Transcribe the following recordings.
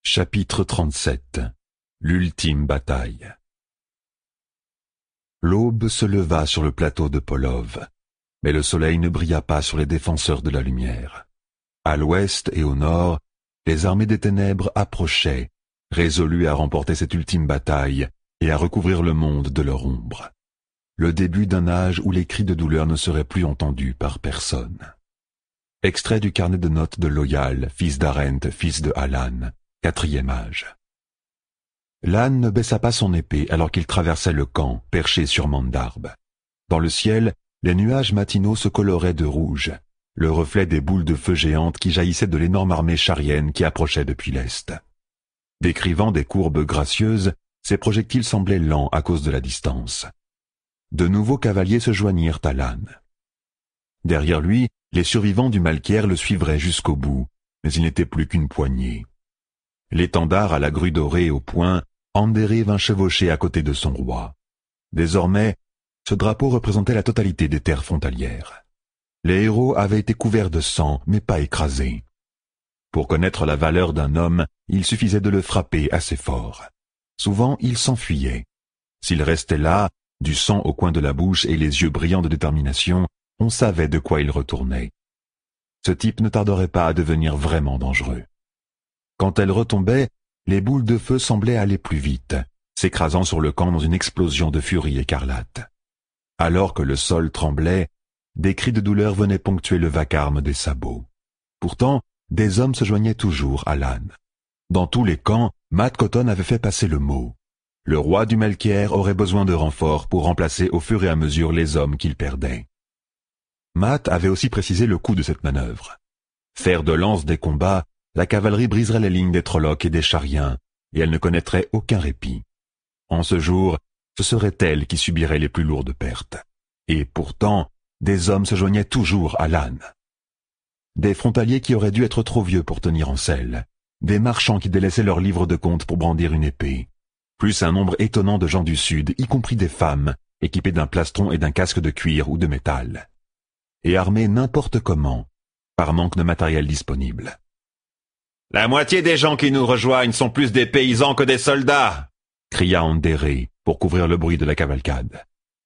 Chapitre 37. L'ultime bataille. L'aube se leva sur le plateau de Polov, mais le soleil ne brilla pas sur les défenseurs de la lumière. À l'ouest et au nord, les armées des ténèbres approchaient, résolues à remporter cette ultime bataille et à recouvrir le monde de leur ombre. Le début d'un âge où les cris de douleur ne seraient plus entendus par personne. Extrait du carnet de notes de Loyal, fils d'Arent, fils de Alan, 4e âge. Lan ne baissa pas son épée alors qu'il traversait le camp, perché sur Mandarbe. Dans le ciel, les nuages matinaux se coloraient de rouge, le reflet des boules de feu géantes qui jaillissaient de l'énorme armée charienne qui approchait depuis l'est. Décrivant des courbes gracieuses, ces projectiles semblaient lents à cause de la distance. De nouveaux cavaliers se joignirent à Lan. Derrière lui, les survivants du Malkier le suivraient jusqu'au bout, mais il n'était plus qu'une poignée. L'étendard à la grue dorée au poing, Anderé vint chevaucher à côté de son roi. Désormais, ce drapeau représentait la totalité des terres frontalières. Les héros avaient été couverts de sang, mais pas écrasés. Pour connaître la valeur d'un homme, il suffisait de le frapper assez fort. Souvent, il s'enfuyait. S'il restait là, du sang au coin de la bouche et les yeux brillants de détermination, on savait de quoi il retournait. Ce type ne tarderait pas à devenir vraiment dangereux. Quand elle retombait, les boules de feu semblaient aller plus vite, s'écrasant sur le camp dans une explosion de furie écarlate. Alors que le sol tremblait, des cris de douleur venaient ponctuer le vacarme des sabots. Pourtant, des hommes se joignaient toujours à Lan. Dans tous les camps, Mat Cotton avait fait passer le mot. Le roi du Malkier aurait besoin de renforts pour remplacer au fur et à mesure les hommes qu'il perdait. Mat avait aussi précisé le coût de cette manœuvre. Fer de lance des combats, la cavalerie briserait les lignes des Trollocs et des Chariens, et elle ne connaîtrait aucun répit. En ce jour, ce serait elle qui subirait les plus lourdes pertes. Et pourtant, des hommes se joignaient toujours à Lan. Des frontaliers qui auraient dû être trop vieux pour tenir en selle, des marchands qui délaissaient leurs livres de compte pour brandir une épée, plus un nombre étonnant de gens du Sud, y compris des femmes, équipées d'un plastron et d'un casque de cuir ou de métal, et armés n'importe comment, par manque de matériel disponible. « La moitié des gens qui nous rejoignent sont plus des paysans que des soldats !» cria Anderé pour couvrir le bruit de la cavalcade.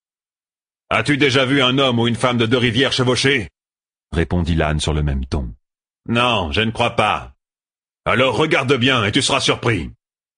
« As-tu déjà vu un homme ou une femme de Deux-Rivières chevaucher ?» répondit Lan sur le même ton. « Non, je ne crois pas. Alors regarde bien et tu seras surpris. »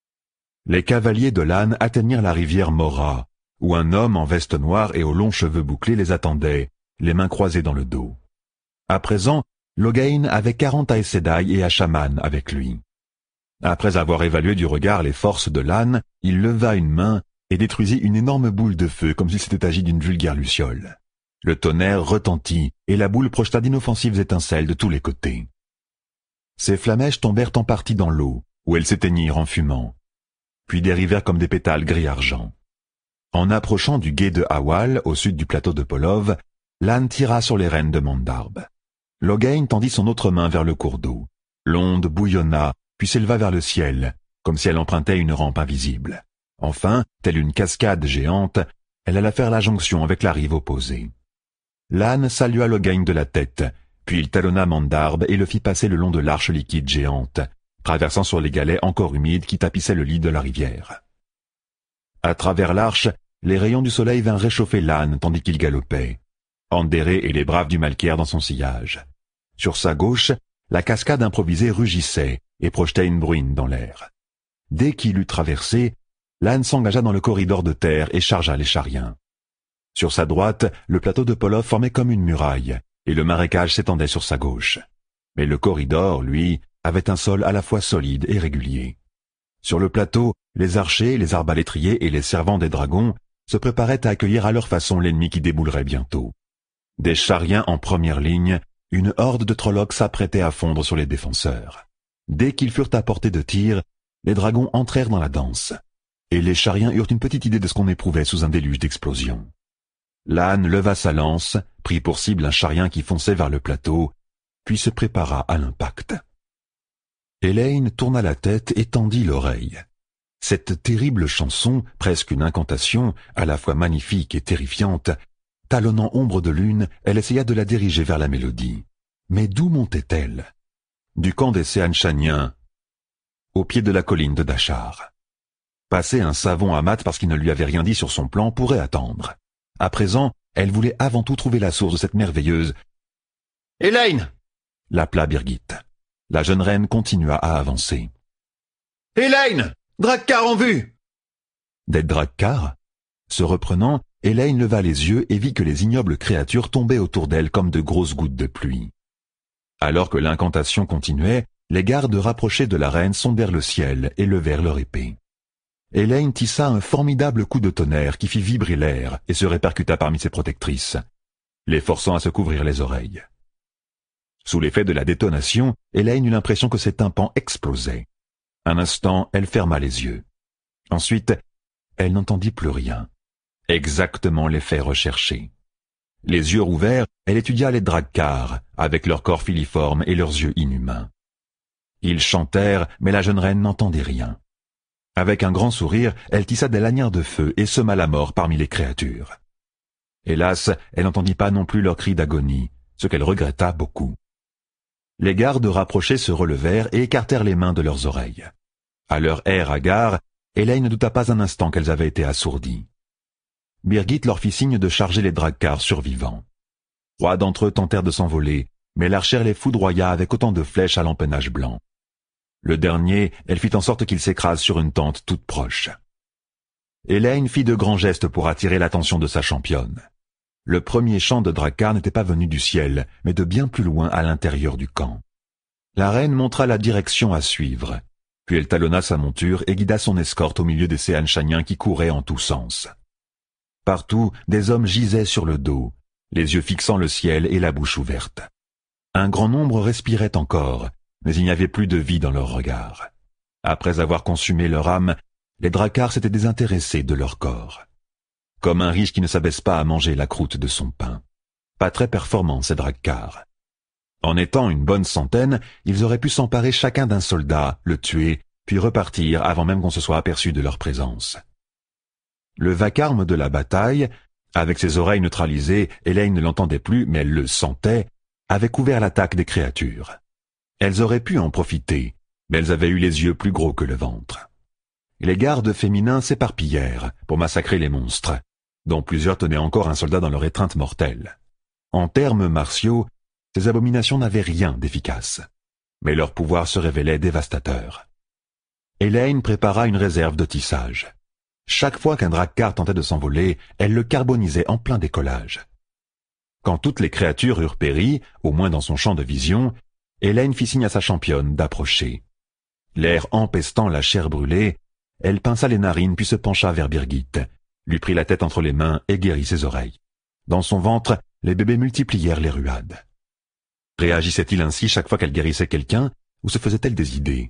Les cavaliers de Lan atteignirent la rivière Mora, où un homme en veste noire et aux longs cheveux bouclés les attendait, les mains croisées dans le dos. À présent, Logain avait 40 Aes Sedai et Ashaman avec lui. Après avoir évalué du regard les forces de Lan, il leva une main et détruisit une énorme boule de feu comme s'il s'était agi d'une vulgaire luciole. Le tonnerre retentit et la boule projeta d'inoffensives étincelles de tous les côtés. Ces flamèches tombèrent en partie dans l'eau, où elles s'éteignirent en fumant, puis dérivèrent comme des pétales gris-argent. En approchant du gué de Hawal, au sud du plateau de Polov, Lan tira sur les rênes de Mandarbe. Logain tendit son autre main vers le cours d'eau. L'onde bouillonna, puis s'éleva vers le ciel, comme si elle empruntait une rampe invisible. Enfin, telle une cascade géante, elle alla faire la jonction avec la rive opposée. Lan salua Logain de la tête, puis il talonna Mandarbe et le fit passer le long de l'arche liquide géante, traversant sur les galets encore humides qui tapissaient le lit de la rivière. À travers l'arche, les rayons du soleil vinrent réchauffer Lan tandis qu'il galopait. Anderé et les braves du Malkier dans son sillage. Sur sa gauche, la cascade improvisée rugissait et projetait une bruine dans l'air. Dès qu'il eut traversé, Lan s'engagea dans le corridor de terre et chargea les Chariens. Sur sa droite, le plateau de Polov formait comme une muraille, et le marécage s'étendait sur sa gauche. Mais le corridor, lui, avait un sol à la fois solide et régulier. Sur le plateau, les archers, les arbalétriers et les servants des dragons se préparaient à accueillir à leur façon l'ennemi qui déboulerait bientôt. Des Chariens en première ligne, une horde de Trollocs s'apprêtait à fondre sur les défenseurs. Dès qu'ils furent à portée de tir, les dragons entrèrent dans la danse, et les Chariens eurent une petite idée de ce qu'on éprouvait sous un déluge d'explosions. Lan leva sa lance, prit pour cible un Charien qui fonçait vers le plateau, puis se prépara à l'impact. Elaine tourna la tête et tendit l'oreille. Cette terrible chanson, presque une incantation, à la fois magnifique et terrifiante, talonnant ombre de lune, elle essaya de la diriger vers la mélodie. Mais d'où montait-elle? Du camp des Seanchaniens. au pied de la colline de Dachar. Passer un savon à Matt parce qu'il ne lui avait rien dit sur son plan pourrait attendre. À présent, elle voulait avant tout trouver la source de cette merveilleuse... « Elaine !» l'appela Birgit. La jeune reine continua à avancer. « Elaine ! Drakkar en vue !» Des Drakkar? Se reprenant, Elaine leva les yeux et vit que les ignobles créatures tombaient autour d'elle comme de grosses gouttes de pluie. Alors que l'incantation continuait, les gardes rapprochés de la reine sondèrent le ciel et levèrent leur épée. Elaine tissa un formidable coup de tonnerre qui fit vibrer l'air et se répercuta parmi ses protectrices, les forçant à se couvrir les oreilles. Sous l'effet de la détonation, Elaine eut l'impression que ses tympans explosaient. Un instant, elle ferma les yeux. Ensuite, elle n'entendit plus rien. Exactement l'effet recherché. Les yeux rouverts, elle étudia les Drakkar, avec leur corps filiforme et leurs yeux inhumains. Ils chantèrent, mais la jeune reine n'entendait rien. Avec un grand sourire, elle tissa des lanières de feu et sema la mort parmi les créatures. Hélas, elle n'entendit pas non plus leurs cris d'agonie, ce qu'elle regretta beaucoup. Les gardes rapprochés se relevèrent et écartèrent les mains de leurs oreilles. À leur air hagard, Elaine ne douta pas un instant qu'elles avaient été assourdies. Birgit leur fit signe de charger les Drakkar survivants. 3 d'entre eux tentèrent de s'envoler, mais l'archère les foudroya avec autant de flèches à l'empennage blanc. Le dernier, elle fit en sorte qu'il s'écrase sur une tente toute proche. Elaine fit de grands gestes pour attirer l'attention de sa championne. Le premier chant de Drakkar n'était pas venu du ciel, mais de bien plus loin à l'intérieur du camp. La reine montra la direction à suivre, puis elle talonna sa monture et guida son escorte au milieu des Seanchaniens qui couraient en tous sens. Partout, des hommes gisaient sur le dos, les yeux fixant le ciel et la bouche ouverte. Un grand nombre respirait encore, mais il n'y avait plus de vie dans leurs regards. Après avoir consumé leur âme, les Drakkar s'étaient désintéressés de leur corps. Comme un riche qui ne s'abaisse pas à manger la croûte de son pain. Pas très performants, ces Drakkar. En étant une bonne centaine, ils auraient pu s'emparer chacun d'un soldat, le tuer, puis repartir avant même qu'on se soit aperçu de leur présence. Le vacarme de la bataille, avec ses oreilles neutralisées, Elaine ne l'entendait plus, mais elle le sentait, avait couvert l'attaque des créatures. Elles auraient pu en profiter, mais elles avaient eu les yeux plus gros que le ventre. Les gardes féminins s'éparpillèrent pour massacrer les monstres, dont plusieurs tenaient encore un soldat dans leur étreinte mortelle. En termes martiaux, ces abominations n'avaient rien d'efficace, mais leur pouvoir se révélait dévastateur. Elaine prépara une réserve de tissage. Chaque fois qu'un Drakkar tentait de s'envoler, elle le carbonisait en plein décollage. Quand toutes les créatures eurent péri, au moins dans son champ de vision, Elaine fit signe à sa championne d'approcher. L'air empestant la chair brûlée, elle pinça les narines puis se pencha vers Birgit, lui prit la tête entre les mains et guérit ses oreilles. Dans son ventre, les bébés multiplièrent les ruades. Réagissait-il ainsi chaque fois qu'elle guérissait quelqu'un, ou se faisait-elle des idées?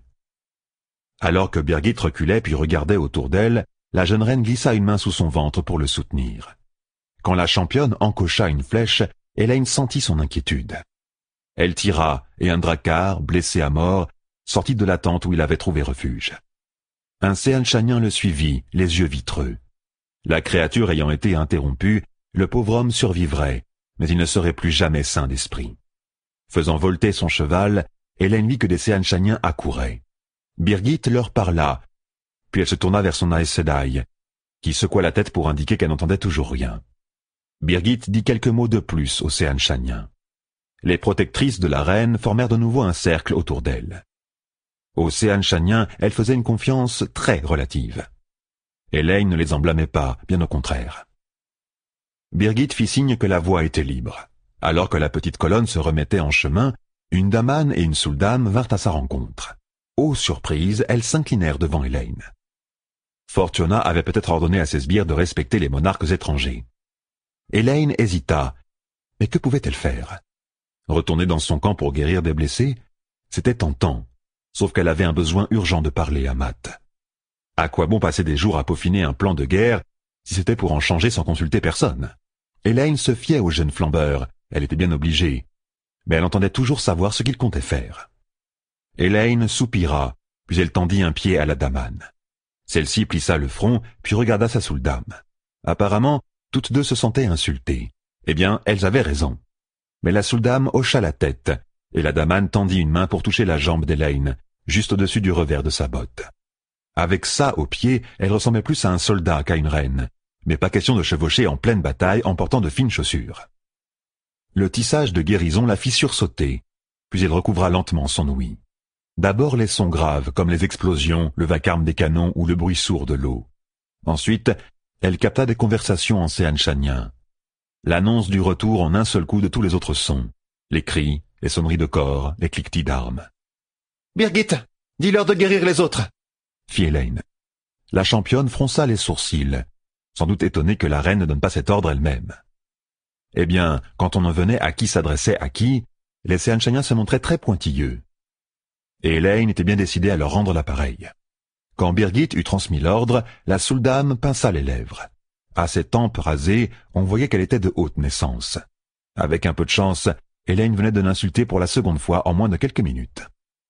Alors que Birgit reculait puis regardait autour d'elle, la jeune reine glissa une main sous son ventre pour le soutenir. Quand la championne encocha une flèche, Elaine sentit son inquiétude. Elle tira, et un Drakkar, blessé à mort, sortit de la tente où il avait trouvé refuge. Un Seanchanien le suivit, les yeux vitreux. La créature ayant été interrompue, le pauvre homme survivrait, mais il ne serait plus jamais sain d'esprit. Faisant volter son cheval, Elaine vit que des Seanchaniens accouraient. Birgit leur parla, puis elle se tourna vers son Aes Sedai, qui secoua la tête pour indiquer qu'elle n'entendait toujours rien. Birgit dit quelques mots de plus aux Seanchaniens. Les protectrices de la reine formèrent de nouveau un cercle autour d'elle. Aux Seanchaniens, elle faisait une confiance très relative. Elaine ne les en blâmait pas, bien au contraire. Birgit fit signe que la voie était libre. Alors que la petite colonne se remettait en chemin, une damane et une souldame vinrent à sa rencontre. Ô surprise, elles s'inclinèrent devant Elaine. Fortuna avait peut-être ordonné à ses sbires de respecter les monarques étrangers. Elaine hésita. Mais que pouvait-elle faire? Retourner dans son camp pour guérir des blessés? C'était tentant, sauf qu'elle avait un besoin urgent de parler à Matt. À quoi bon passer des jours à peaufiner un plan de guerre si c'était pour en changer sans consulter personne? Elaine se fiait au jeune flambeur, elle était bien obligée, mais elle entendait toujours savoir ce qu'il comptait faire. Elaine soupira, puis elle tendit un pied à la damane. Celle-ci plissa le front, puis regarda sa souldame. Apparemment, toutes deux se sentaient insultées. Eh bien, elles avaient raison. Mais la souldame hocha la tête, et la damane tendit une main pour toucher la jambe d'Elaine, juste au-dessus du revers de sa botte. Avec ça au pied, elle ressemblait plus à un soldat qu'à une reine, mais pas question de chevaucher en pleine bataille en portant de fines chaussures. Le tissage de guérison la fit sursauter, puis elle recouvra lentement son ouïe. D'abord les sons graves, comme les explosions, le vacarme des canons ou le bruit sourd de l'eau. Ensuite, elle capta des conversations en séanchanien. L'annonce du retour en un seul coup de tous les autres sons, les cris, les sonneries de corps, les cliquetis d'armes. « Birgit, dis-leur de guérir les autres !» fit Elaine. La championne fronça les sourcils, sans doute étonnée que la reine ne donne pas cet ordre elle-même. Eh bien, quand on en venait à qui s'adressait à qui, les séanchaniens se montraient très pointilleux. Et Elaine était bien décidée à leur rendre l'appareil. Quand Birgit eut transmis l'ordre, la Souldame pinça les lèvres. À ses tempes rasées, on voyait qu'elle était de haute naissance. Avec un peu de chance, Elaine venait de l'insulter pour la seconde fois en moins de quelques minutes.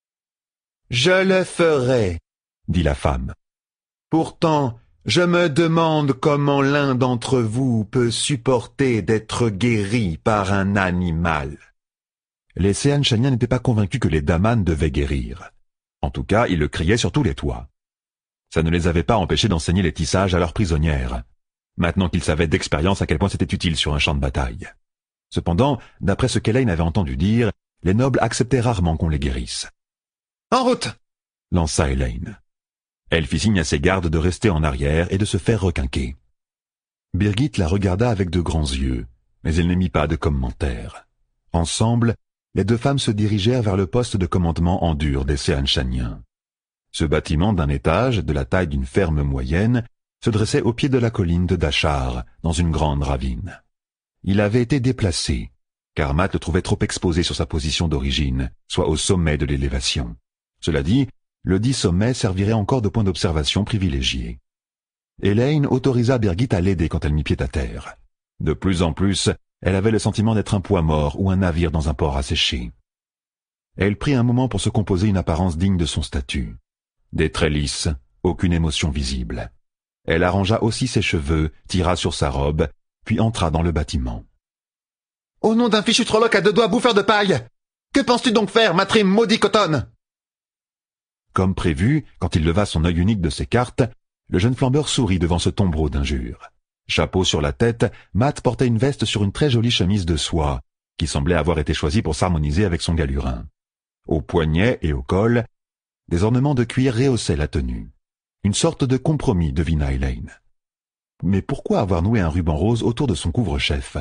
« Je le ferai, » dit la femme. « Pourtant, je me demande comment l'un d'entre vous peut supporter d'être guéri par un animal. » Les séanchaniens n'étaient pas convaincus que les damanes devaient guérir. En tout cas, ils le criaient sur tous les toits. Ça ne les avait pas empêchés d'enseigner les tissages à leurs prisonnières, maintenant qu'ils savaient d'expérience à quel point c'était utile sur un champ de bataille. Cependant, d'après ce qu'Elaine avait entendu dire, les nobles acceptaient rarement qu'on les guérisse. « En route !» lança Elaine. Elle fit signe à ses gardes de rester en arrière et de se faire requinquer. Birgit la regarda avec de grands yeux, mais elle n'émit pas de commentaire. Ensemble, les deux femmes se dirigèrent vers le poste de commandement en dur des séanchaniens. Ce bâtiment d'un étage, de la taille d'une ferme moyenne, se dressait au pied de la colline de Dachar, dans une grande ravine. Il avait été déplacé, car Matt le trouvait trop exposé sur sa position d'origine, soit au sommet de l'élévation. Cela dit, le dit sommet servirait encore de point d'observation privilégié. Elaine autorisa Birgit à l'aider quand elle mit pied à terre. De plus en plus, elle avait le sentiment d'être un poids mort ou un navire dans un port asséché. Elle prit un moment pour se composer une apparence digne de son statut. Des traits lisses, aucune émotion visible. Elle arrangea aussi ses cheveux, tira sur sa robe, puis entra dans le bâtiment. « Au nom d'un fichu trolloc à deux doigts bouffeur de paille, que penses-tu donc faire, Matrim maudit Cotton ?» Comme prévu, quand il leva son œil unique de ses cartes, le jeune flambeur sourit devant ce tombereau d'injures. Chapeau sur la tête, Matt portait une veste sur une très jolie chemise de soie, qui semblait avoir été choisie pour s'harmoniser avec son galurin. Aux poignets et au col, des ornements de cuir rehaussaient la tenue. Une sorte de compromis, devina Elaine. Mais pourquoi avoir noué un ruban rose autour de son couvre-chef?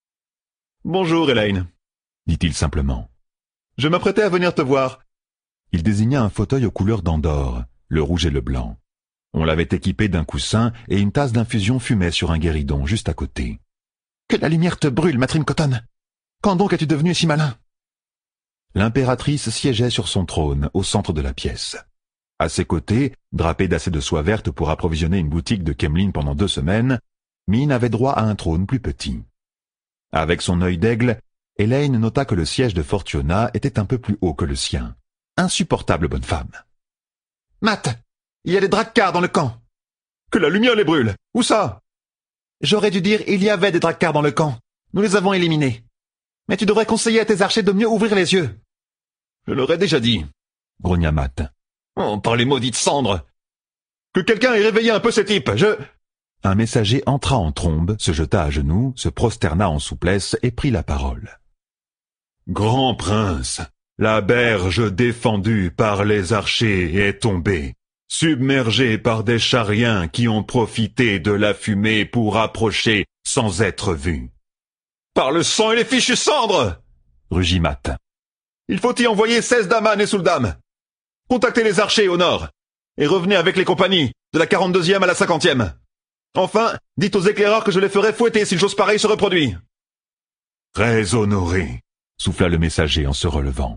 « Bonjour, Elaine, » dit-il simplement. « Je m'apprêtais à venir te voir. » Il désigna un fauteuil aux couleurs d'Andorre, le rouge et le blanc. On l'avait équipé d'un coussin et une tasse d'infusion fumait sur un guéridon juste à côté. « Que la lumière te brûle, Matrim Cotton! Quand donc es-tu devenu si malin ?» L'impératrice siégeait sur son trône, au centre de la pièce. À ses côtés, drapé d'assez de soie verte pour approvisionner une boutique de Kemlin pendant 2 semaines, Min avait droit à un trône plus petit. Avec son œil d'aigle, Elaine nota que le siège de Fortuna était un peu plus haut que le sien. Insupportable bonne femme. « Matt, il y a des dracars dans le camp. »« Que la lumière les brûle. Où ça ?»« J'aurais dû dire il y avait des dracars dans le camp. Nous les avons éliminés. Mais tu devrais conseiller à tes archers de mieux ouvrir les yeux. »« Je l'aurais déjà dit, » grogna Matt. « Oh, par les maudites cendres !»« Que quelqu'un ait réveillé un peu ces types, Un messager entra en trombe, se jeta à genoux, se prosterna en souplesse et prit la parole. « Grand prince, la berge défendue par les archers est tombée, submergée par des chariens qui ont profité de la fumée pour approcher sans être vus. »« Par le sang et les fichues cendres !» rugit Matt. « Il faut y envoyer 16 daman et souldam. Contactez les archers au nord, et revenez avec les compagnies, de la 42e à la 50e. Enfin, dites aux éclaireurs que je les ferai fouetter si une chose pareille se reproduit. »« Très honoré, » souffla le messager en se relevant.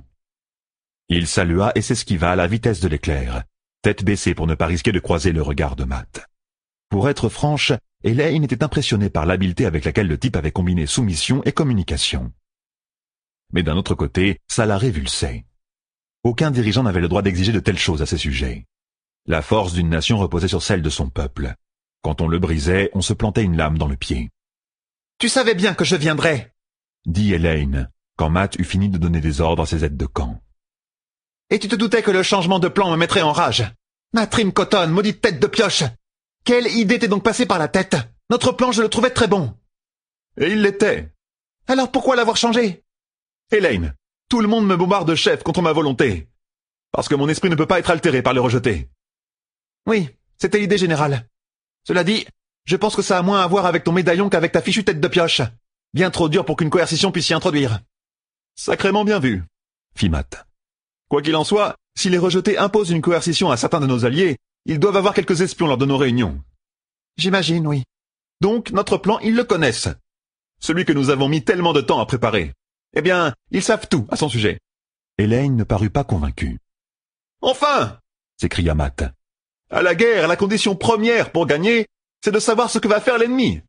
Il salua et s'esquiva à la vitesse de l'éclair, tête baissée pour ne pas risquer de croiser le regard de Matt. Pour être franche, Elaine était impressionnée par l'habileté avec laquelle le type avait combiné soumission et communication. Mais d'un autre côté, ça la révulsait. Aucun dirigeant n'avait le droit d'exiger de telles choses à ses sujets. La force d'une nation reposait sur celle de son peuple. Quand on le brisait, on se plantait une lame dans le pied. « Tu savais bien que je viendrais !» dit Elaine, quand Matt eut fini de donner des ordres à ses aides de camp. Et tu te doutais que le changement de plan me mettrait en rage. Matrim Cotton, maudite tête de pioche. Quelle idée t'est donc passée par la tête? Notre plan, je le trouvais très bon. Et il l'était. Alors pourquoi l'avoir changé? Elaine, tout le monde me bombarde de chef contre ma volonté. Parce que mon esprit ne peut pas être altéré par le rejeté. Oui, c'était l'idée générale. Cela dit, je pense que ça a moins à voir avec ton médaillon qu'avec ta fichue tête de pioche. Bien trop dur pour qu'une coercition puisse s'y introduire. Sacrément bien vu, fit Matt. Quoi qu'il en soit, si les rejetés imposent une coercition à certains de nos alliés, ils doivent avoir quelques espions lors de nos réunions. J'imagine, oui. Donc, notre plan, ils le connaissent. Celui que nous avons mis tellement de temps à préparer. Eh bien, ils savent tout à son sujet. Elaine ne parut pas convaincue. Enfin! S'écria Matt. À la guerre, la condition première pour gagner, c'est de savoir ce que va faire l'ennemi.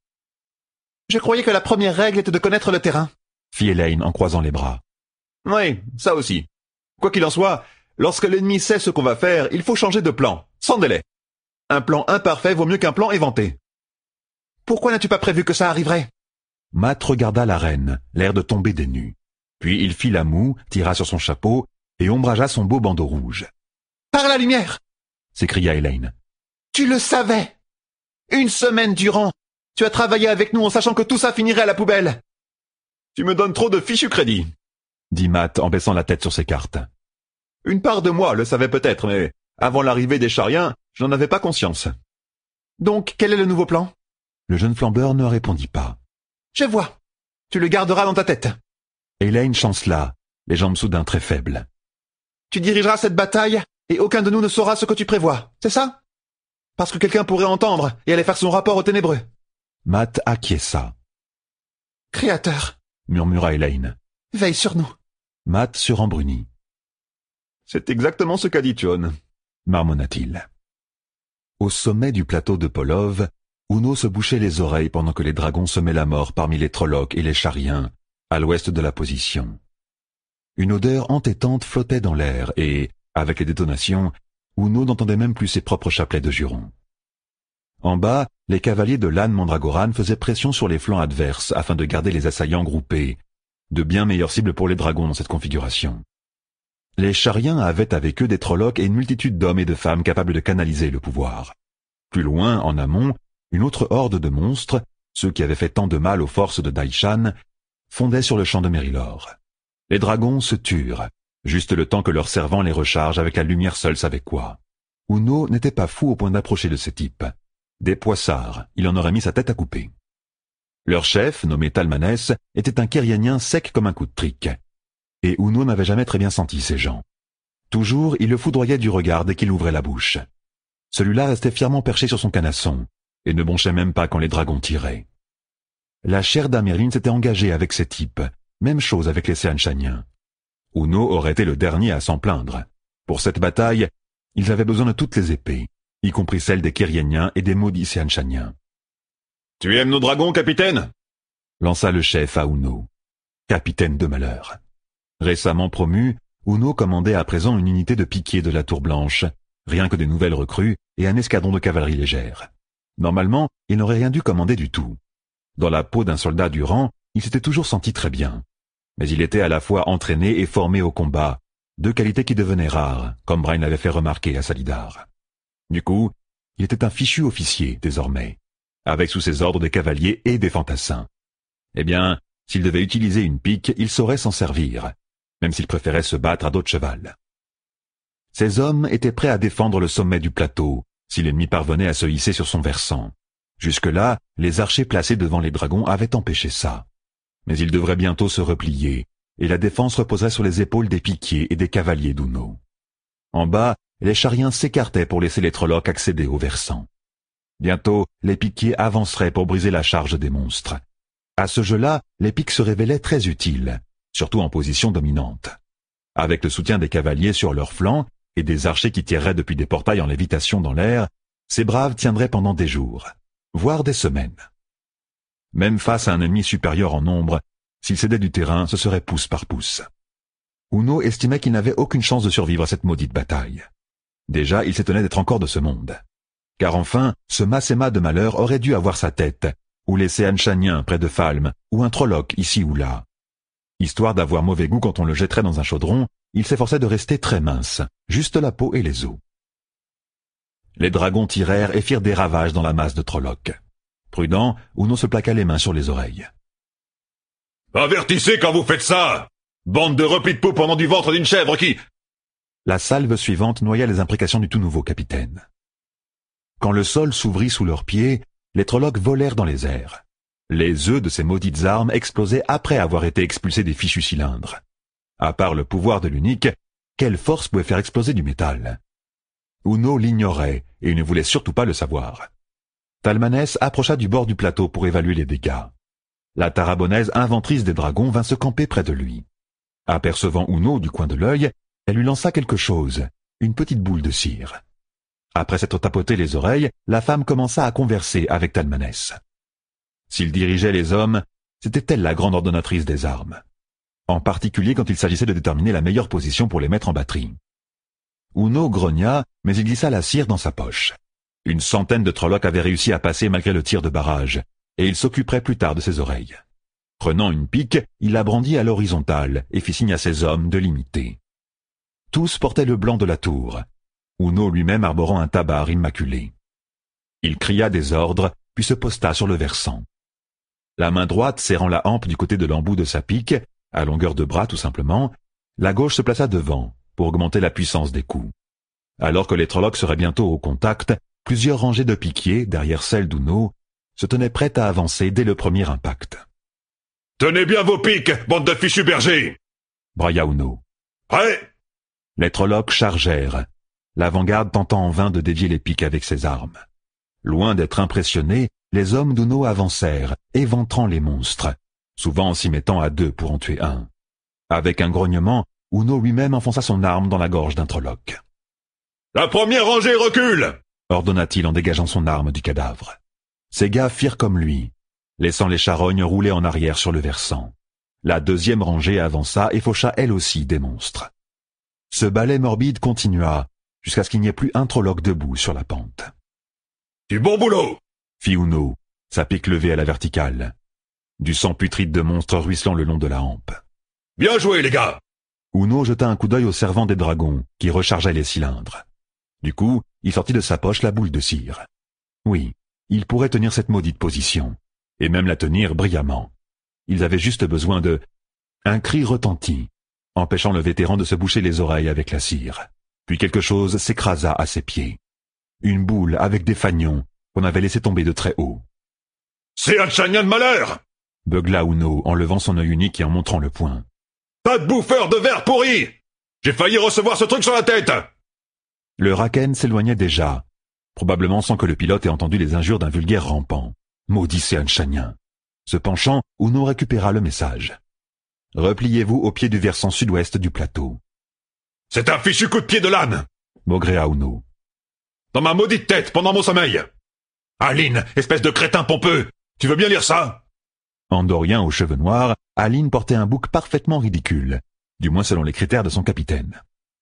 Je croyais que la première règle était de connaître le terrain, fit Elaine en croisant les bras. Oui, ça aussi. Quoi qu'il en soit, lorsque l'ennemi sait ce qu'on va faire, il faut changer de plan, sans délai. Un plan imparfait vaut mieux qu'un plan éventé. Pourquoi n'as-tu pas prévu que ça arriverait? Matt regarda la reine, l'air de tomber des nues. Puis il fit la moue, tira sur son chapeau et ombragea son beau bandeau rouge. « Par la lumière !» s'écria Elaine. « Tu le savais! Une semaine durant, tu as travaillé avec nous en sachant que tout ça finirait à la poubelle. »« Tu me donnes trop de fichu crédit, » dit Matt en baissant la tête sur ses cartes. « Une part de moi le savait peut-être, mais avant l'arrivée des Chariens, je n'en avais pas conscience. »« Donc, quel est le nouveau plan ?» Le jeune flambeur ne répondit pas. « Je vois. Tu le garderas dans ta tête. » Elaine chancela, les jambes soudain très faibles. « Tu dirigeras cette bataille et aucun de nous ne saura ce que tu prévois, c'est ça? Parce que quelqu'un pourrait entendre et aller faire son rapport aux ténébreux. » Matt acquiesça. « Créateur, » murmura Elaine. « Veille sur nous. » Matt se rembrunit. « C'est exactement ce qu'a dit Tion, » marmonna-t-il. Au sommet du plateau de Polov, Uno se bouchait les oreilles pendant que les dragons semaient la mort parmi les Trollocs et les Chariens, à l'ouest de la position. Une odeur entêtante flottait dans l'air et, avec les détonations, Uno n'entendait même plus ses propres chapelets de jurons. En bas, les cavaliers de l'âne Mandragoran faisaient pression sur les flancs adverses afin de garder les assaillants groupés, de bien meilleures cibles pour les dragons dans cette configuration. Les Chariens avaient avec eux des Trollocs et une multitude d'hommes et de femmes capables de canaliser le pouvoir. Plus loin, en amont, une autre horde de monstres, ceux qui avaient fait tant de mal aux forces de Daishan, fondait sur le champ de Mérylor. Les dragons se turent, juste le temps que leurs servants les rechargent avec la lumière seule savait quoi. Uno n'était pas fou au point d'approcher de ces types. Des poissards, il en aurait mis sa tête à couper. Leur chef, nommé Talmanès, était un Kérianien sec comme un coup de trique. Et Uno n'avait jamais très bien senti ces gens. Toujours, il le foudroyait du regard dès qu'il ouvrait la bouche. Celui-là restait fièrement perché sur son canasson, et ne bronchait même pas quand les dragons tiraient. La chair d'Amerlin s'était engagée avec ces types, même chose avec les Seanchaniens. Uno aurait été le dernier à s'en plaindre. Pour cette bataille, ils avaient besoin de toutes les épées, y compris celles des Kérianiens et des maudits Seanchaniens. « Tu aimes nos dragons, capitaine ?» lança le chef à Uno. Capitaine de malheur. Récemment promu, Uno commandait à présent une unité de piquiers de la Tour Blanche, rien que des nouvelles recrues et un escadron de cavalerie légère. Normalement, il n'aurait rien dû commander du tout. Dans la peau d'un soldat du rang, il s'était toujours senti très bien. Mais il était à la fois entraîné et formé au combat, deux qualités qui devenaient rares, comme Brain l'avait fait remarquer à Salidar. Du coup, il était un fichu officier, désormais, avec sous ses ordres des cavaliers et des fantassins. Eh bien, s'il devait utiliser une pique, il saurait s'en servir, même s'il préférait se battre à dos de cheval. Ces hommes étaient prêts à défendre le sommet du plateau, si l'ennemi parvenait à se hisser sur son versant. Jusque-là, les archers placés devant les dragons avaient empêché ça. Mais ils devraient bientôt se replier, et la défense reposerait sur les épaules des piquiers et des cavaliers d'Uno. En bas, les Chariens s'écartaient pour laisser les Trollocs accéder au versant. Bientôt, les piquiers avanceraient pour briser la charge des monstres. À ce jeu-là, les piques se révélaient très utiles, surtout en position dominante. Avec le soutien des cavaliers sur leurs flancs et des archers qui tireraient depuis des portails en lévitation dans l'air, ces braves tiendraient pendant des jours, voire des semaines. Même face à un ennemi supérieur en nombre, s'il cédait du terrain, ce serait pouce par pouce. Uno estimait qu'il n'avait aucune chance de survivre à cette maudite bataille. Déjà, il s'étonnait d'être encore de ce monde. Car enfin, ce Masséma de malheur aurait dû avoir sa tête, ou les Seanchaniens près de Falm, ou un Trolloc ici ou là. Histoire d'avoir mauvais goût quand on le jetterait dans un chaudron, il s'efforçait de rester très mince, juste la peau et les os. Les dragons tirèrent et firent des ravages dans la masse de Trollocs. Prudent, Uno se plaqua les mains sur les oreilles. « Avertissez quand vous faites ça! Bande de replis de peau pendant du ventre d'une chèvre qui... » La salve suivante noya les imprécations du tout nouveau capitaine. Quand le sol s'ouvrit sous leurs pieds, les Trollocs volèrent dans les airs. Les œufs de ces maudites armes explosaient après avoir été expulsés des fichus cylindres. À part le pouvoir de l'unique, quelle force pouvait faire exploser du métal? Uno l'ignorait et il ne voulait surtout pas le savoir. Talmanès approcha du bord du plateau pour évaluer les dégâts. La Tarabonnaise, inventrice des dragons, vint se camper près de lui. Apercevant Uno du coin de l'œil, elle lui lança quelque chose, une petite boule de cire. Après s'être tapoté les oreilles, la femme commença à converser avec Talmanès. S'il dirigeait les hommes, c'était elle la grande ordonnatrice des armes. En particulier quand il s'agissait de déterminer la meilleure position pour les mettre en batterie. Uno grogna, mais il glissa la cire dans sa poche. Une centaine de Trollocs avaient réussi à passer malgré le tir de barrage, et il s'occuperait plus tard de ses oreilles. Prenant une pique, il la brandit à l'horizontale et fit signe à ses hommes de l'imiter. Tous portaient le blanc de la tour, Uno lui-même arborant un tabard immaculé. Il cria des ordres, puis se posta sur le versant. La main droite serrant la hampe du côté de l'embout de sa pique, à longueur de bras tout simplement, la gauche se plaça devant, pour augmenter la puissance des coups. Alors que les Trollocs seraient bientôt au contact, plusieurs rangées de piquiers, derrière celles d'Uno, se tenaient prêtes à avancer dès le premier impact. « Tenez bien vos piques, bande de fichus bergers !» brailla Uno. « Prêt !» Les Trollocs chargèrent, l'avant-garde tentant en vain de dévier les piques avec ses armes. Loin d'être impressionnés, les hommes d'Uno avancèrent, éventrant les monstres, souvent en s'y mettant à deux pour en tuer un. Avec un grognement, Uno lui-même enfonça son arme dans la gorge d'un Trolloc. « La première rangée recule !» ordonna-t-il en dégageant son arme du cadavre. Ses gars firent comme lui, laissant les charognes rouler en arrière sur le versant. La deuxième rangée avança et faucha elle aussi des monstres. Ce balai morbide continua, jusqu'à ce qu'il n'y ait plus un Trolloc debout sur la pente. « Du bon boulot !» fit Uno, sa pique levée à la verticale. Du sang putride de monstres ruisselant le long de la hampe. « Bien joué, les gars !» Uno jeta un coup d'œil au servant des dragons, qui rechargeait les cylindres. Du coup, il sortit de sa poche la boule de cire. Oui, il pourrait tenir cette maudite position, et même la tenir brillamment. Ils avaient juste besoin de... Un cri retentit, empêchant le vétéran de se boucher les oreilles avec la cire. Puis quelque chose s'écrasa à ses pieds. Une boule avec des fanions qu'on avait laissé tomber de très haut. « C'est un Tchagnin de malheur !» beugla Uno en levant son œil unique et en montrant le poing. « Pas de bouffeur de verre pourri! J'ai failli recevoir ce truc sur la tête !» Le Raken s'éloignait déjà, probablement sans que le pilote ait entendu les injures d'un vulgaire rampant. Maudit Seanchanien. Se penchant, Uno récupéra le message. « Repliez-vous au pied du versant sud-ouest du plateau. »« C'est un fichu coup de pied de l'âne !» maugréa Uno. « Dans ma maudite tête, pendant mon sommeil !»« Aline, espèce de crétin pompeux, tu veux bien lire ça ?» Andorien aux cheveux noirs, Aline portait un bouc parfaitement ridicule, du moins selon les critères de son capitaine.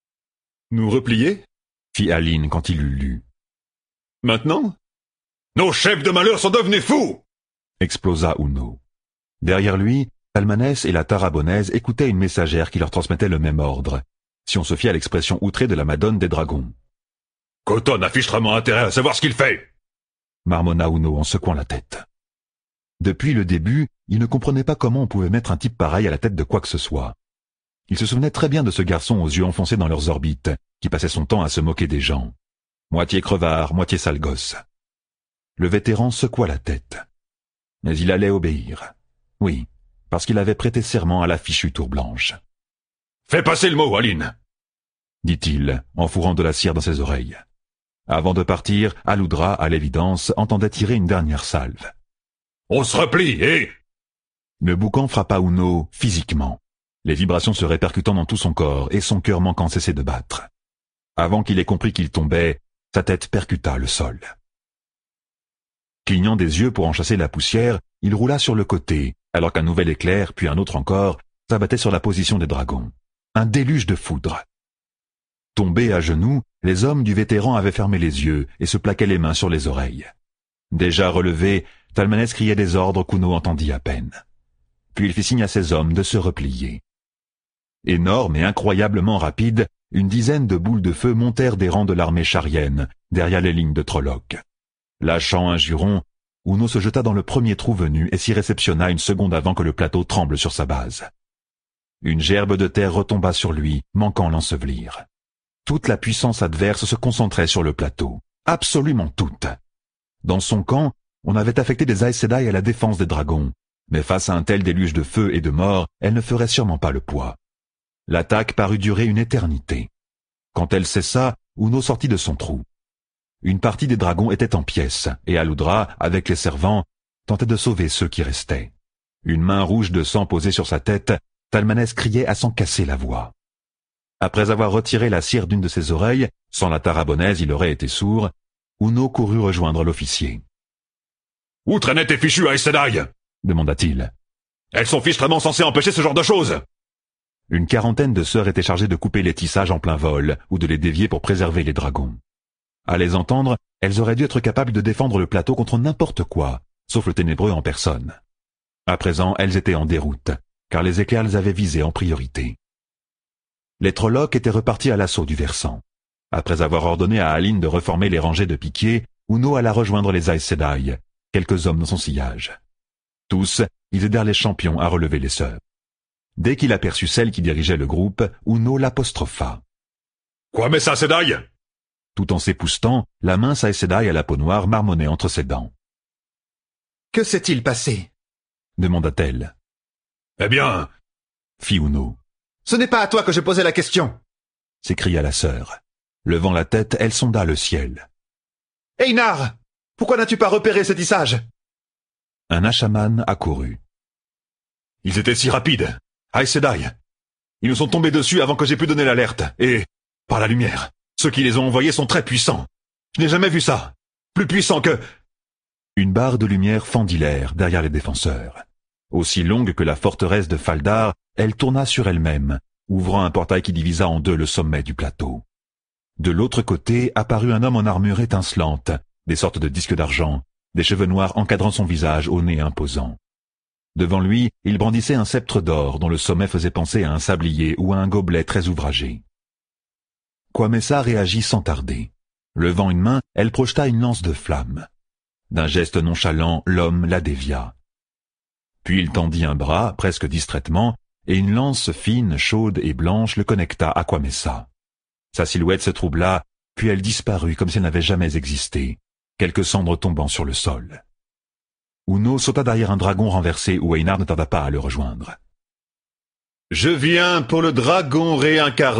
« Nous replier ?» fit Aline quand il eut lu. « Maintenant ?»« Nos chefs de malheur sont devenus fous !» explosa Uno. Derrière lui, Talmanès et la Tarabonnaise écoutaient une messagère qui leur transmettait le même ordre, si on se fie à l'expression outrée de la Madone des Dragons. « Coton a fichtrement intérêt à savoir ce qu'il fait !» marmonna Uno en secouant la tête. Depuis le début, il ne comprenait pas comment on pouvait mettre un type pareil à la tête de quoi que ce soit. Il se souvenait très bien de ce garçon aux yeux enfoncés dans leurs orbites, qui passait son temps à se moquer des gens. Moitié crevard, moitié sale gosse. Le vétéran secoua la tête. Mais il allait obéir. Oui, parce qu'il avait prêté serment à la fichue tour blanche. « Fais passer le mot, Aline !» dit-il, en fourrant de la cire dans ses oreilles. Avant de partir, Aloudra, à l'évidence, entendait tirer une dernière salve. « On se replie, et... » Le boucan frappa Uno physiquement, les vibrations se répercutant dans tout son corps et son cœur manquant cesser de battre. Avant qu'il ait compris qu'il tombait, sa tête percuta le sol. Clignant des yeux pour en chasser la poussière, il roula sur le côté, alors qu'un nouvel éclair, puis un autre encore, s'abattait sur la position des dragons. Un déluge de foudre. Tombés à genoux, les hommes du vétéran avaient fermé les yeux et se plaquaient les mains sur les oreilles. Déjà relevé, Talmanès criait des ordres qu'Uno entendit à peine. Puis il fit signe à ses hommes de se replier. Énormes et incroyablement rapides, une dizaine de boules de feu montèrent des rangs de l'armée charienne, derrière les lignes de Trolloc. Lâchant un juron, Uno se jeta dans le premier trou venu et s'y réceptionna une seconde avant que le plateau tremble sur sa base. Une gerbe de terre retomba sur lui, manquant l'ensevelir. Toute la puissance adverse se concentrait sur le plateau. Absolument toute. Dans son camp, on avait affecté des Aes Sedai à la défense des dragons, mais face à un tel déluge de feu et de mort, elle ne ferait sûrement pas le poids. L'attaque parut durer une éternité. Quand elle cessa, Uno sortit de son trou. Une partie des dragons était en pièces, et Aludra, avec les servants, tentait de sauver ceux qui restaient. Une main rouge de sang posée sur sa tête, Talmanès criait à s'en casser la voix. Après avoir retiré la cire d'une de ses oreilles, sans la tarabonnaise il aurait été sourd, Uno courut rejoindre l'officier. « Où traînaient tes fichus Aes Sedai ?» demanda-t-il. « Elles sont fichtrement censées empêcher ce genre de choses !» Une quarantaine de sœurs étaient chargées de couper les tissages en plein vol, ou de les dévier pour préserver les dragons. À les entendre, elles auraient dû être capables de défendre le plateau contre n'importe quoi, sauf le ténébreux en personne. À présent, elles étaient en déroute, car les éclairs les avaient visées en priorité. Les Trollocs étaient repartis à l'assaut du versant. Après avoir ordonné à Aline de reformer les rangées de piquiers, Uno alla rejoindre les Aes Sedai, quelques hommes dans son sillage. Tous, ils aidèrent les champions à relever les sœurs. Dès qu'il aperçut celle qui dirigeait le groupe, Uno l'apostropha. « Quoi, mais ça, Sedai ?» Tout en s'époustant, la mince Aes Sedai à la peau noire marmonnait entre ses dents. « Que s'est-il passé ?» demanda-t-elle. « Eh bien, » fit Uno. « Ce n'est pas à toi que je posais la question !» s'écria la sœur. Levant la tête, elle sonda le ciel. « Einar, pourquoi n'as-tu pas repéré ce tissage ?» Un Ashaman accourut. « Ils étaient si rapides, Aes Sedai. Ils nous sont tombés dessus avant que j'ai pu donner l'alerte, et, par la lumière, ceux qui les ont envoyés sont très puissants. Je n'ai jamais vu ça. Plus puissant que... » Une barre de lumière fendit l'air derrière les défenseurs. Aussi longue que la forteresse de Faldar, elle tourna sur elle-même, ouvrant un portail qui divisa en deux le sommet du plateau. De l'autre côté apparut un homme en armure étincelante, des sortes de disques d'argent, des cheveux noirs encadrant son visage au nez imposant. Devant lui, il brandissait un sceptre d'or dont le sommet faisait penser à un sablier ou à un gobelet très ouvragé. Quamessa réagit sans tarder. Levant une main, elle projeta une lance de flamme. D'un geste nonchalant, l'homme la dévia. Puis il tendit un bras, presque distraitement, et une lance fine, chaude et blanche le connecta à Quamessa. Sa silhouette se troubla, puis elle disparut comme si elle n'avait jamais existé, quelques cendres tombant sur le sol. Uno sauta derrière un dragon renversé où Einar ne tarda pas à le rejoindre. « Je viens pour le dragon réincarné !»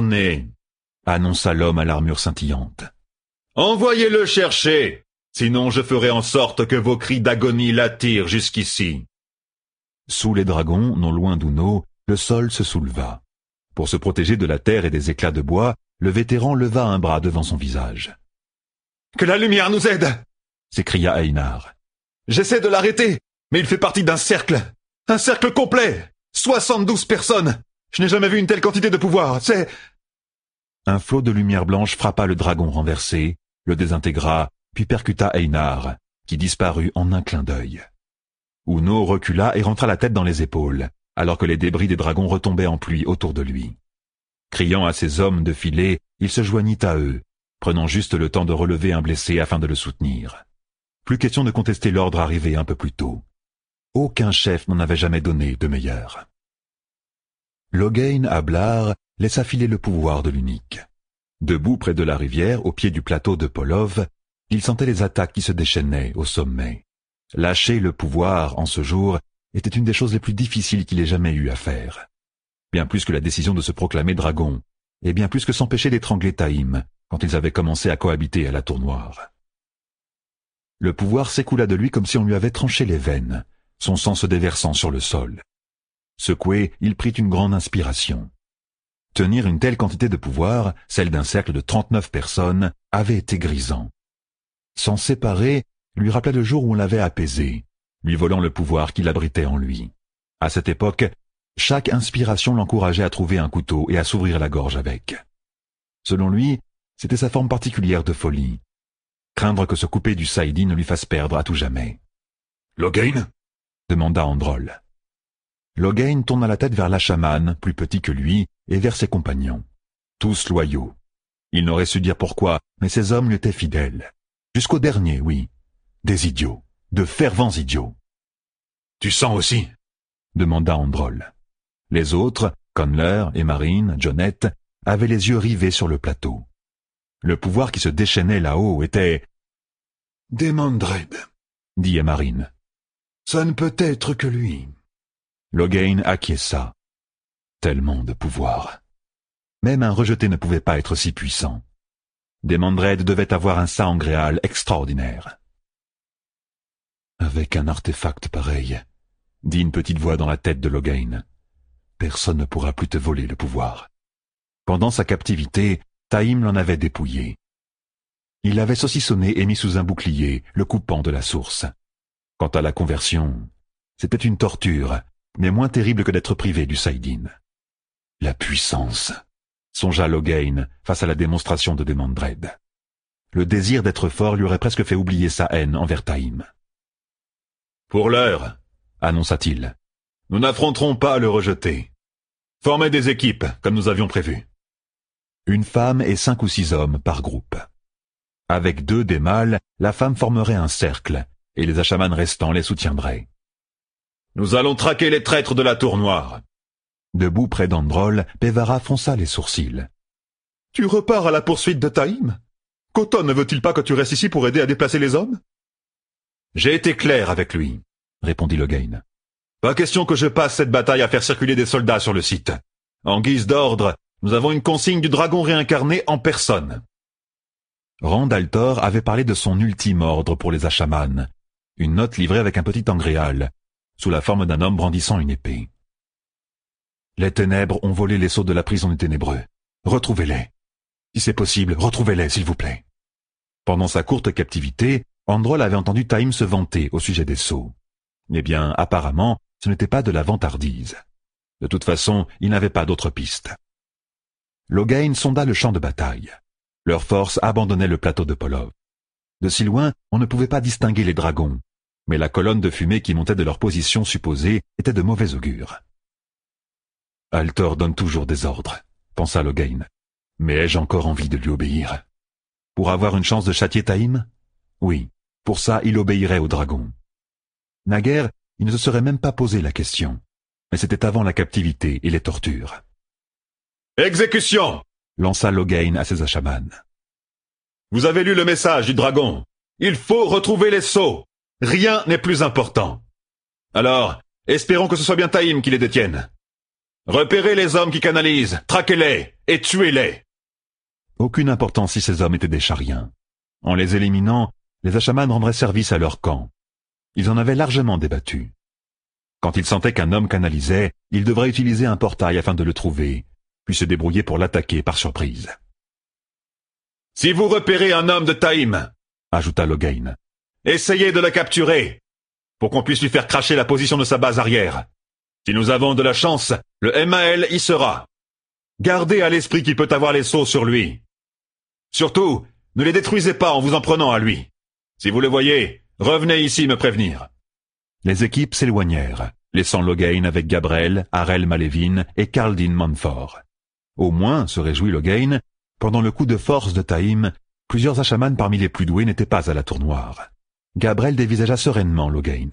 annonça l'homme à l'armure scintillante. « Envoyez-le chercher, sinon je ferai en sorte que vos cris d'agonie l'attirent jusqu'ici. » Sous les dragons, non loin d'Uno, le sol se souleva. Pour se protéger de la terre et des éclats de bois, le vétéran leva un bras devant son visage. « Que la lumière nous aide !» s'écria Einar. « J'essaie de l'arrêter, mais il fait partie d'un cercle complet 72 personnes. Je n'ai jamais vu une telle quantité de pouvoir, c'est... » Un flot de lumière blanche frappa le dragon renversé, le désintégra, puis percuta Einar, qui disparut en un clin d'œil. Uno recula et rentra la tête dans les épaules, alors que les débris des dragons retombaient en pluie autour de lui. Criant à ses hommes de filer, il se joignit à eux, prenant juste le temps de relever un blessé afin de le soutenir. Plus question de contester l'ordre arrivé un peu plus tôt. Aucun chef n'en avait jamais donné de meilleur. Logain Ablar laissa filer le pouvoir de l'unique. Debout près de la rivière, au pied du plateau de Polov, il sentait les attaques qui se déchaînaient au sommet. Lâcher le pouvoir en ce jour était une des choses les plus difficiles qu'il ait jamais eu à faire. Bien plus que la décision de se proclamer dragon, et bien plus que s'empêcher d'étrangler Taïm quand ils avaient commencé à cohabiter à la Tour Noire. Le pouvoir s'écoula de lui comme si on lui avait tranché les veines, son sang se déversant sur le sol. Secoué, il prit une grande inspiration. Tenir une telle quantité de pouvoir, celle d'un cercle de 39 personnes, avait été grisant. S'en séparer lui rappelait le jour où on l'avait apaisé, lui volant le pouvoir qu'il abritait en lui. À cette époque, chaque inspiration l'encourageait à trouver un couteau et à s'ouvrir la gorge avec. Selon lui, c'était sa forme particulière de folie. Craindre que se couper du Saïdi ne lui fasse perdre à tout jamais. « Logain ?» demanda Androl. Logain tourna la tête vers l'Ashaman, plus petit que lui, et vers ses compagnons. Tous loyaux. Il n'aurait su dire pourquoi, mais ces hommes lui étaient fidèles. Jusqu'au dernier, oui. Des idiots. De fervents idiots. « Tu sens aussi ?» demanda Androl. Les autres, Connler, Emarine, Jonette, avaient les yeux rivés sur le plateau. Le pouvoir qui se déchaînait là-haut était... « Demandred, » dit Emarine. « Ça ne peut être que lui. » Logain acquiesça. Tellement de pouvoir. Même un rejeté ne pouvait pas être si puissant. Demandred devait avoir un sangréal extraordinaire. Avec un artefact pareil, dit une petite voix dans la tête de Logain, personne ne pourra plus te voler le pouvoir. Pendant sa captivité, Taïm l'en avait dépouillé. Il l'avait saucissonné et mis sous un bouclier, le coupant de la source. Quant à la conversion, c'était une torture, mais moins terrible que d'être privé du Saïdin. La puissance, songea Logain face à la démonstration de Demandred. Le désir d'être fort lui aurait presque fait oublier sa haine envers Taïm. « Pour l'heure, » annonça-t-il, « nous n'affronterons pas le rejeté. Formez des équipes, comme nous avions prévu. » Une femme et 5 ou 6 hommes par groupe. Avec 2 des mâles, la femme formerait un cercle, et les Ashaman restants les soutiendraient. « Nous allons traquer les traîtres de la tour noire. » Debout près d'Androl, Pévara fronça les sourcils. « Tu repars à la poursuite de Taïm? Koton ne veut-il pas que tu restes ici pour aider à déplacer les hommes? » J'ai été clair avec lui, répondit Logain. Pas question que je passe cette bataille à faire circuler des soldats sur le site. En guise d'ordre, nous avons une consigne du dragon réincarné en personne. Rand al'Thor avait parlé de son ultime ordre pour les Ashaman, une note livrée avec un petit angréal, sous la forme d'un homme brandissant une épée. Les ténèbres ont volé les sceaux de la prison des ténébreux. Retrouvez-les. Si c'est possible, retrouvez-les, s'il vous plaît. Pendant sa courte captivité, Androl avait entendu Taïm se vanter au sujet des sceaux. Eh bien, apparemment, ce n'était pas de la vantardise. De toute façon, il n'avait pas d'autre piste. Logain sonda le champ de bataille. Leurs forces abandonnaient le plateau de Polov. De si loin, on ne pouvait pas distinguer les dragons, mais la colonne de fumée qui montait de leur position supposée était de mauvais augure. Al'Thor donne toujours des ordres, pensa Logain. Mais ai-je encore envie de lui obéir? Pour avoir une chance de châtier Taïm? Oui, pour ça il obéirait au dragon. Naguère, il ne se serait même pas posé la question. Mais c'était avant la captivité et les tortures. « Exécution !» lança Logain à ses Ashaman. « Vous avez lu le message du dragon. Il faut retrouver les sceaux. Rien n'est plus important. Alors, espérons que ce soit bien Taïm qui les détienne. Repérez les hommes qui canalisent, traquez-les et tuez-les. » Aucune importance si ces hommes étaient des chariens. En les éliminant, les Ashaman rendraient service à leur camp. Ils en avaient largement débattu. Quand ils sentaient qu'un homme canalisait, ils devraient utiliser un portail afin de le trouver, puis se débrouiller pour l'attaquer par surprise. « Si vous repérez un homme de Taïm, » ajouta Logain, « essayez de le capturer, pour qu'on puisse lui faire cracher la position de sa base arrière. Si nous avons de la chance, le MAL y sera. Gardez à l'esprit qu'il peut avoir les sceaux sur lui. Surtout, ne les détruisez pas en vous en prenant à lui. Si vous le voyez, revenez ici me prévenir. » Les équipes s'éloignèrent, laissant Logain avec Gabrel, Harel Malevin et Karldin Montfort. Au moins, se réjouit Logain, pendant le coup de force de Taïm, plusieurs Ashaman parmi les plus doués n'étaient pas à la tour noire. Gabrel dévisagea sereinement Logain.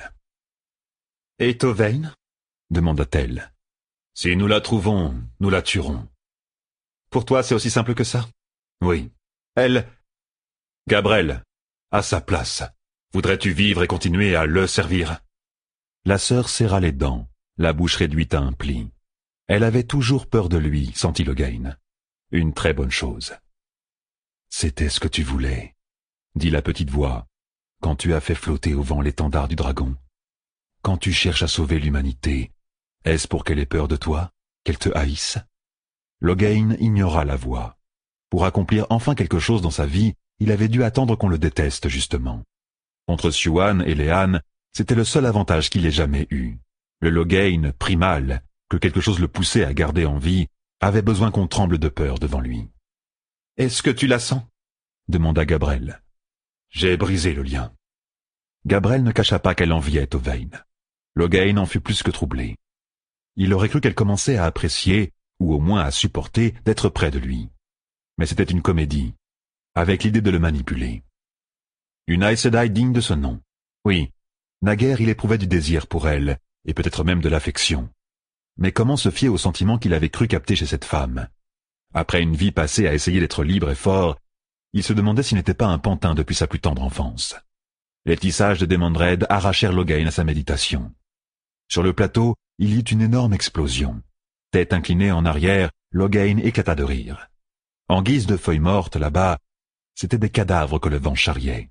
« Et Tovain ?» demanda-t-elle. « Si nous la trouvons, nous la tuerons. »« Pour toi, c'est aussi simple que ça ?»« Oui. Elle... » « Gabrel, à sa place, voudrais-tu vivre et continuer à le servir ?» La sœur serra les dents, la bouche réduite à un pli. Elle avait toujours peur de lui, sentit Logain. Une très bonne chose. « C'était ce que tu voulais, » dit la petite voix, « quand tu as fait flotter au vent l'étendard du dragon. Quand tu cherches à sauver l'humanité, est-ce pour qu'elle ait peur de toi, qu'elle te haïsse ?» Logain ignora la voix. Pour accomplir enfin quelque chose dans sa vie, il avait dû attendre qu'on le déteste, justement. Contre Siouan et Léane, c'était le seul avantage qu'il ait jamais eu. Le Logain primal, que quelque chose le poussait à garder en vie, avait besoin qu'on tremble de peur devant lui. « Est-ce que tu la sens ?» demanda Gabrel. « J'ai brisé le lien. » Gabrel ne cacha pas qu'elle enviait Tovain. Logain en fut plus que troublé. il aurait cru qu'elle commençait à apprécier, ou au moins à supporter, d'être près de lui. Mais c'était une comédie, avec l'idée de le manipuler. Une Aes Sedai digne de ce nom. Oui, naguère il éprouvait du désir pour elle, et peut-être même de l'affection. Mais comment se fier aux sentiments qu'il avait cru capter chez cette femme? Après une vie passée à essayer d'être libre et fort, il se demandait s'il n'était pas un pantin depuis sa plus tendre enfance. Les tissages de Daemon Red arrachèrent Logain à sa méditation. Sur le plateau, il y eut une énorme explosion. Tête inclinée en arrière, Logain éclata de rire. En guise de feuilles mortes là-bas, c'étaient des cadavres que le vent charriait.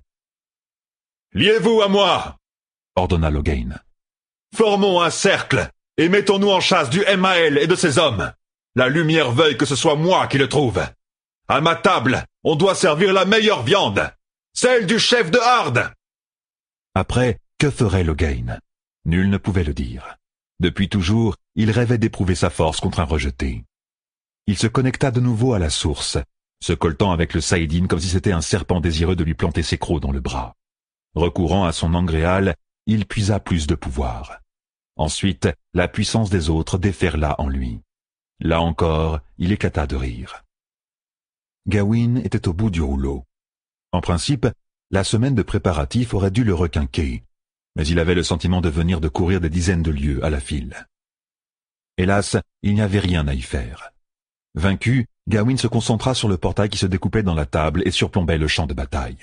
« Liez-vous à moi !» ordonna Logain. « Formons un cercle et mettons-nous en chasse du Emmael et de ses hommes. La lumière veuille que ce soit moi qui le trouve. À ma table, on doit servir la meilleure viande, celle du chef de harde. » Après, que ferait Logain? Nul ne pouvait le dire. Depuis toujours, il rêvait d'éprouver sa force contre un rejeté. Il se connecta de nouveau à la source, se coltant avec le Saïdine comme si c'était un serpent désireux de lui planter ses crocs dans le bras. Recourant à son angréal, il puisa plus de pouvoir. Ensuite, la puissance des autres déferla en lui. Là encore, il éclata de rire. Gawain était au bout du rouleau. En principe, la semaine de préparatifs aurait dû le requinquer, mais il avait le sentiment de venir de courir des dizaines de lieues à la file. Hélas, il n'y avait rien à y faire. Vaincu, Gawain se concentra sur le portail qui se découpait dans la table et surplombait le champ de bataille.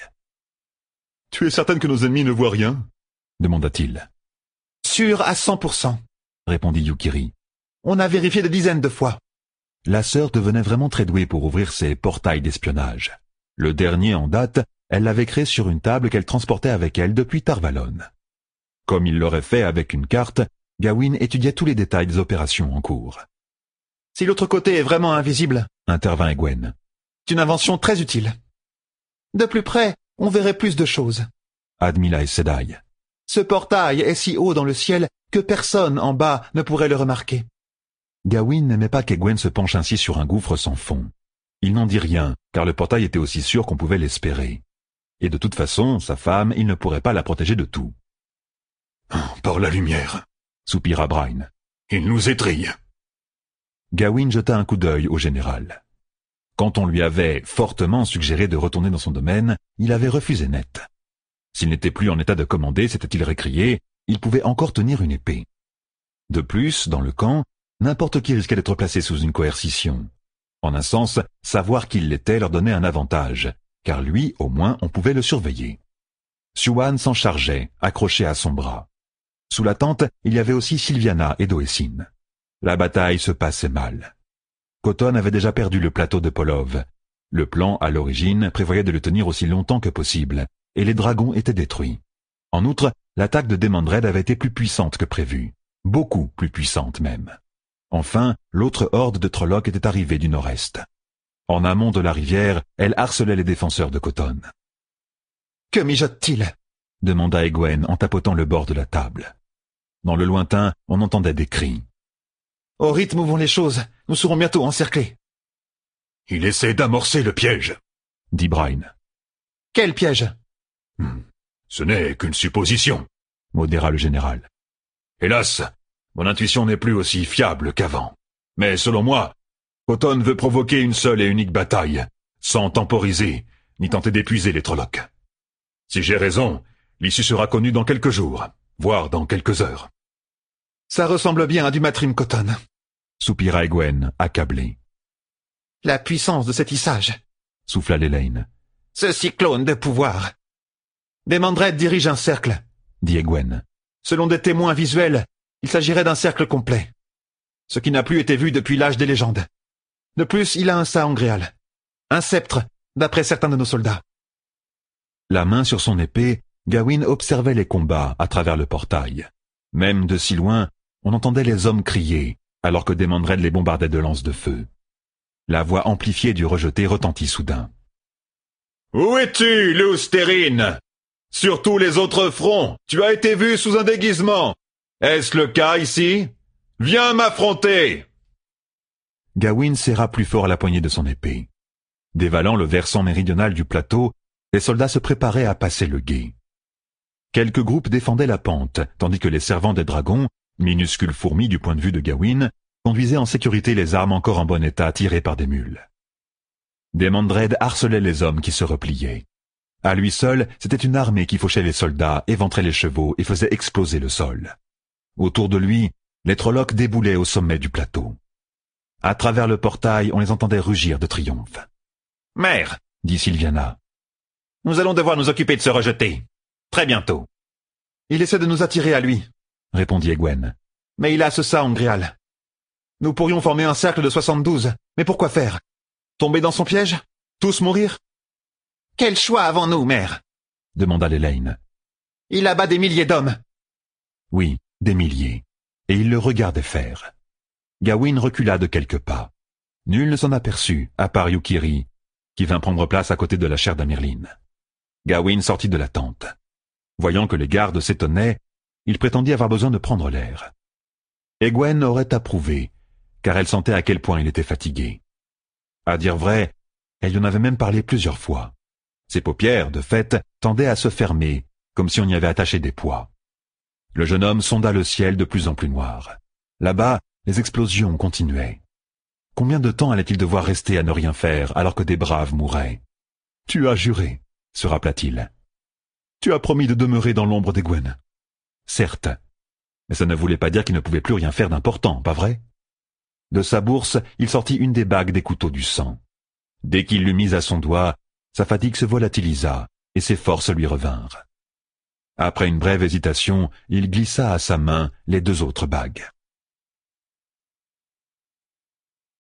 « Tu es certaine que nos ennemis ne voient rien ?» demanda-t-il. « Sûr à 100%, répondit Yukiri. On a vérifié des dizaines de fois. » La sœur devenait vraiment très douée pour ouvrir ses portails d'espionnage. Le dernier en date, elle l'avait créé sur une table qu'elle transportait avec elle depuis Tarvalon. Comme il l'aurait fait avec une carte, Gawain étudiait tous les détails des opérations en cours. « Si l'autre côté est vraiment invisible, intervint Egwene, c'est une invention très utile. De plus près, on verrait plus de choses. » admit la Aes Sedai. « Ce portail est si haut dans le ciel que personne en bas ne pourrait le remarquer. » Gawain n'aimait pas qu'Egwene se penche ainsi sur un gouffre sans fond. Il n'en dit rien, car le portail était aussi sûr qu'on pouvait l'espérer. Et de toute façon, sa femme, il ne pourrait pas la protéger de tout. « Par la lumière, » soupira Bryne. « Il nous étrille. » Gawain jeta un coup d'œil au général. Quand on lui avait fortement suggéré de retourner dans son domaine, il avait refusé net. S'il n'était plus en état de commander, s'était-il récrié, il pouvait encore tenir une épée. De plus, dans le camp, n'importe qui risquait d'être placé sous une coercition. En un sens, savoir qu'il l'était leur donnait un avantage, car lui, au moins, on pouvait le surveiller. Siuan s'en chargeait, accroché à son bras. Sous la tente, il y avait aussi Sylviana et Doessine. La bataille se passait mal. Khoton avait déjà perdu le plateau de Polov. Le plan, à l'origine, prévoyait de le tenir aussi longtemps que possible, et les dragons étaient détruits. En outre, l'attaque de Daemon Red avait été plus puissante que prévu. Beaucoup plus puissante même. Enfin, l'autre horde de Trollocs était arrivée du nord-est. En amont de la rivière, elle harcelait les défenseurs de Khoton. « Que mijote-t-il » demanda Egwene en tapotant le bord de la table. Dans le lointain, on entendait des cris. « Au rythme où vont les choses, nous serons bientôt encerclés. »« Il essaie d'amorcer le piège, » dit Bryne. « Quel piège ?»« Ce n'est qu'une supposition, » modéra le général. « Hélas, mon intuition n'est plus aussi fiable qu'avant. Mais selon moi, Khoton veut provoquer une seule et unique bataille, sans temporiser, ni tenter d'épuiser les Trollocs. Si j'ai raison, l'issue sera connue dans quelques jours, voire dans quelques heures. »« Ça ressemble bien à du Matrim Khoton, » soupira Egwene, accablé. « La puissance de cet issage, » souffla Lelaine. « Ce cyclone de pouvoir. Daemon Red dirige un cercle, » dit Egwene. « Selon des témoins visuels, il s'agirait d'un cercle complet, ce qui n'a plus été vu depuis l'âge des légendes. De plus, il a un saangréal, un sceptre, d'après certains de nos soldats. » La main sur son épée, Gawain observait les combats à travers le portail. Même de si loin, on entendait les hommes crier, alors que Daemon Red les bombardait de lances de feu. La voix amplifiée du rejeté retentit soudain. « Où es-tu, Leustérine ? Sur tous les autres fronts, tu as été vu sous un déguisement. Est-ce le cas ici ? Viens m'affronter !» Gawain serra plus fort la poignée de son épée. Dévalant le versant méridional du plateau, les soldats se préparaient à passer le gué. Quelques groupes défendaient la pente, tandis que les servants des dragons, minuscule fourmi du point de vue de Gawain, conduisait en sécurité les armes encore en bon état tirées par des mules. Demandred harcelait les hommes qui se repliaient. À lui seul, c'était une armée qui fauchait les soldats, éventrait les chevaux et faisait exploser le sol. Autour de lui, les Trollocs déboulaient au sommet du plateau. À travers le portail, on les entendait rugir de triomphe. « Mère, dit Sylviana, nous allons devoir nous occuper de ce rejeté. Très bientôt. » Il essaie de nous attirer à lui, répondit Egwene. Mais il a ce ça, Angreal. Nous pourrions former un cercle de 72, mais pourquoi faire? Tomber dans son piège? Tous mourir? Quel choix avons-nous, mère? Demanda Lelaine. Il abat des milliers d'hommes. Oui, des milliers. Et il le regardait faire. Gawain recula de quelques pas. Nul ne s'en aperçut, à part Yukiri, qui vint prendre place à côté de la chaire d'Amerlin. Gawain sortit de la tente. Voyant que les gardes s'étonnaient, il prétendit avoir besoin de prendre l'air. Egwene aurait approuvé, car elle sentait à quel point il était fatigué. À dire vrai, elle y en avait même parlé plusieurs fois. Ses paupières, de fait, tendaient à se fermer, comme si on y avait attaché des poids. Le jeune homme sonda le ciel de plus en plus noir. Là-bas, les explosions continuaient. Combien de temps allait-il devoir rester à ne rien faire alors que des braves mouraient? « Tu as juré, » se rappela-t-il. « Tu as promis de demeurer dans l'ombre d'Egwene. » Certes, mais ça ne voulait pas dire qu'il ne pouvait plus rien faire d'important, pas vrai? De sa bourse, il sortit une des bagues des couteaux du sang. Dès qu'il l'eut mise à son doigt, sa fatigue se volatilisa et ses forces lui revinrent. Après une brève hésitation, il glissa à sa main les 2 autres bagues.